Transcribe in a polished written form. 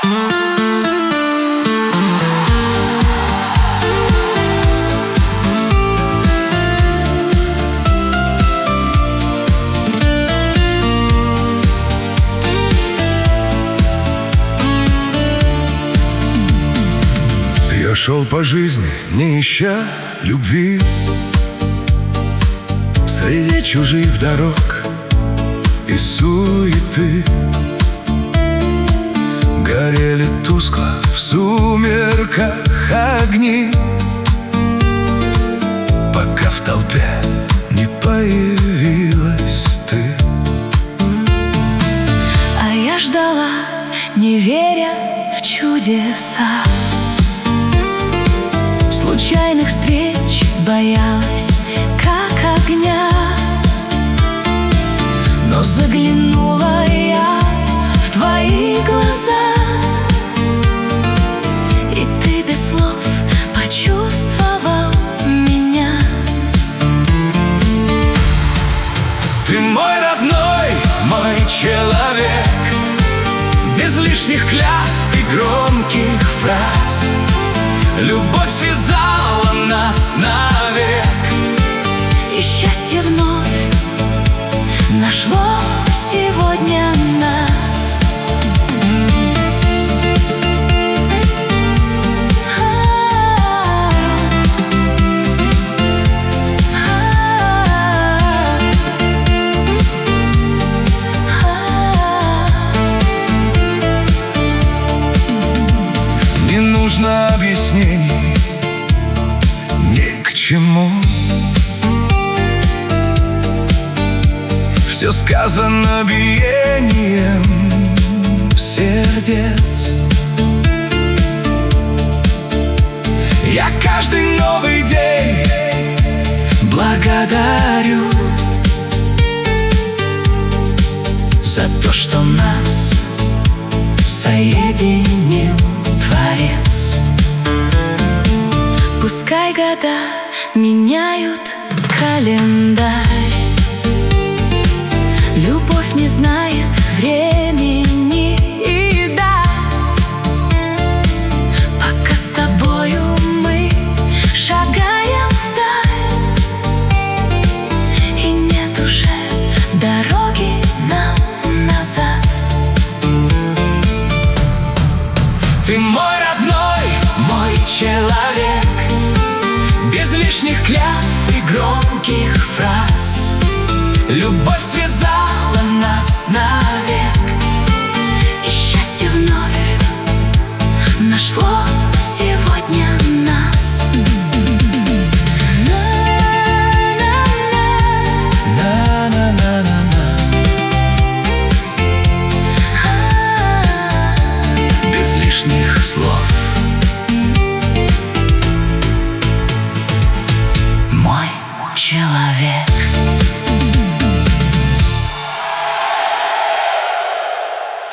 Я шел по жизни, не ища любви, среди чужих дорог и суеты. Горели тускло в сумерках огни, пока в толпе не появилась ты. А я ждала, не веря в чудеса, случайных встреч боялась, как огня. Но заглянула я в твои глаза, и ты без слов почувствовал меня. Ты мой родной, мой человек, без лишних клятв и громких фраз. Любовь связала нас навек, и счастье вновь нашло сегодня нас. Не нужно объяснений ни к чему, все сказано биением сердец. Я каждый новый день благодарю за то, что нас соединил Творец. Пускай года меняют календарь, любовь не знает времени и дат. Пока с тобою мы шагаем вдаль, и нет уже дороги нам назад. Ты мой родной, мой человек, без лишних клятв и громких фраз. Любовь связала нас навек, И счастье вновь нашло сегодня нас. Без лишних слов. Мой человек.